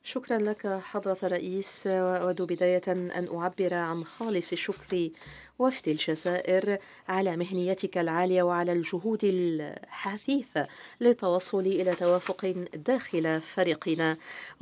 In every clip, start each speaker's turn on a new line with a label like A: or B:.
A: شكرا لك حضرة الرئيس، وأود بداية أن أعبر عن خالص شكري وفد الجزائر على مهنيتك العالية وعلى الجهود الحثيثة للتوصل إلى توافق داخل فريقنا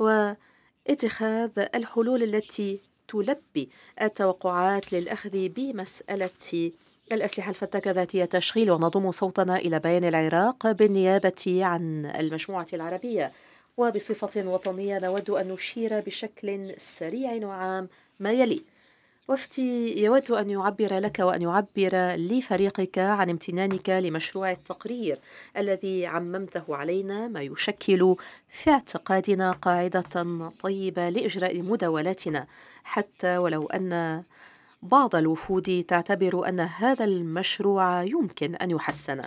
A: واتخاذ الحلول التي تلبي التوقعات للأخذ بمسألة الأسلحة الفتاكة ذاتية التشغيل، ونضم صوتنا إلى بيان العراق بالنيابة عن المجموعة العربية. وبصفة وطنية نود أن نشير بشكل سريع وعام ما يلي: وفدي يود أن يعبر لك وأن يعبر لفريقك عن امتنانك لمشروع التقرير الذي عممته علينا، ما يشكل في اعتقادنا قاعدة طيبة لإجراء مداولاتنا، حتى ولو أن بعض الوفود تعتبر أن هذا المشروع يمكن أن يحسن.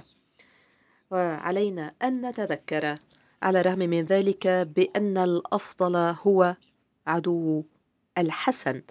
A: وعلينا أن نتذكر على الرغم من ذلك بأن الأفضل هو عدو الحسن،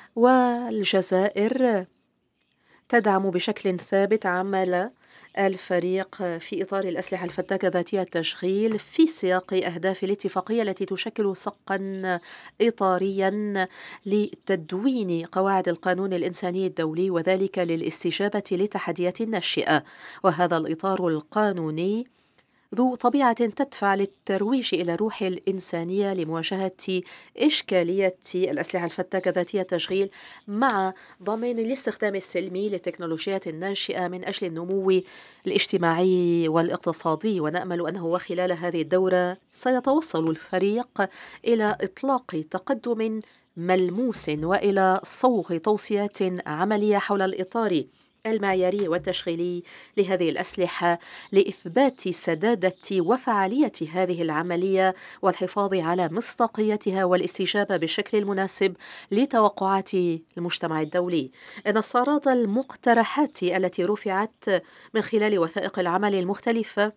A: والجزائر تدعم بشكل ثابت عمل الفريق في إطار الأسلحة الفتاكة ذاتية التشغيل في سياق أهداف الاتفاقية التي تشكل سقا إطاريا لتدوين قواعد القانون الإنساني الدولي، وذلك للاستجابة لتحديات الناشئة. وهذا الإطار القانوني ذو طبيعة تدفع للترويج إلى روح الإنسانية لمواجهة إشكالية الأسلحة الفتاكة ذاتية التشغيل، مع ضمان الاستخدام السلمي للتكنولوجيات الناشئة من أجل النمو الاجتماعي والاقتصادي. ونأمل أنه وخلال هذه الدورة سيتوصل الفريق إلى إطلاق تقدم ملموس وإلى صوغ توصيات عملية حول الإطار المعياري والتشغيلي لهذه الأسلحة، لإثبات سدادة وفعالية هذه العملية والحفاظ على مصداقيتها والاستجابة بالشكل المناسب لتوقعات المجتمع الدولي. إن استعراض المقترحات التي رفعت من خلال وثائق العمل المختلفة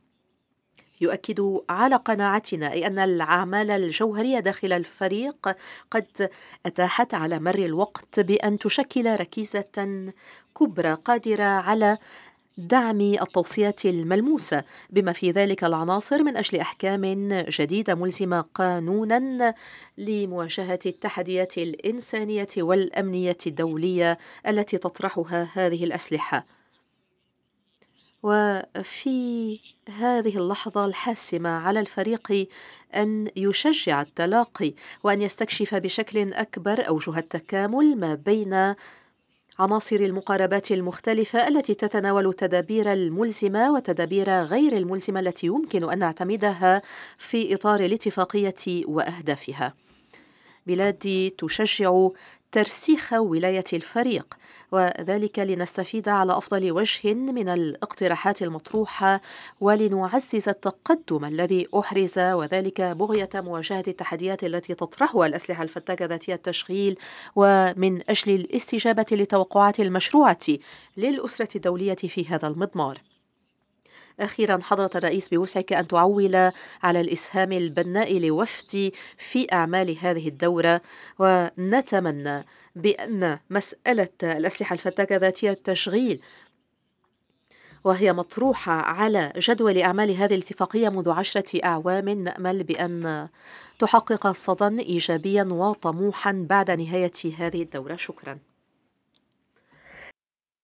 A: يؤكد على قناعتنا، أي أن الأعمال الجوهرية داخل الفريق قد أتاحت على مر الوقت بأن تشكل ركيزة كبرى قادرة على دعم التوصيات الملموسة، بما في ذلك العناصر من أجل أحكام جديدة ملزمة قانونا لمواجهة التحديات الإنسانية والأمنية الدولية التي تطرحها هذه الأسلحة. وفي هذه اللحظة الحاسمة على الفريق أن يشجع التلاقي وأن يستكشف بشكل أكبر أوجه التكامل ما بين عناصر المقاربات المختلفة التي تتناول التدابير الملزمة والتدابير غير الملزمة التي يمكن أن نعتمدها في إطار الاتفاقية وأهدافها. بلادي تشجع ترسيخ ولاية الفريق، وذلك لنستفيد على أفضل وجه من الاقتراحات المطروحة ولنعزز التقدم الذي أحرز، وذلك بغية مواجهة التحديات التي تطرحها الأسلحة الفتاكة ذاتية التشغيل، ومن أجل الاستجابة لتوقعات المشروعة للأسرة الدولية في هذا المضمار. أخيرا حضرة الرئيس، بوسعك أن تعول على الإسهام البناء لوفدي في أعمال هذه الدورة، ونتمنى بأن مسألة الأسلحة الفتاكة ذاتية التشغيل وهي مطروحة على جدول أعمال هذه الاتفاقية منذ 10 أعوام، نأمل بأن تحقق صدى إيجابيا وطموحا بعد نهاية هذه الدورة. شكرا.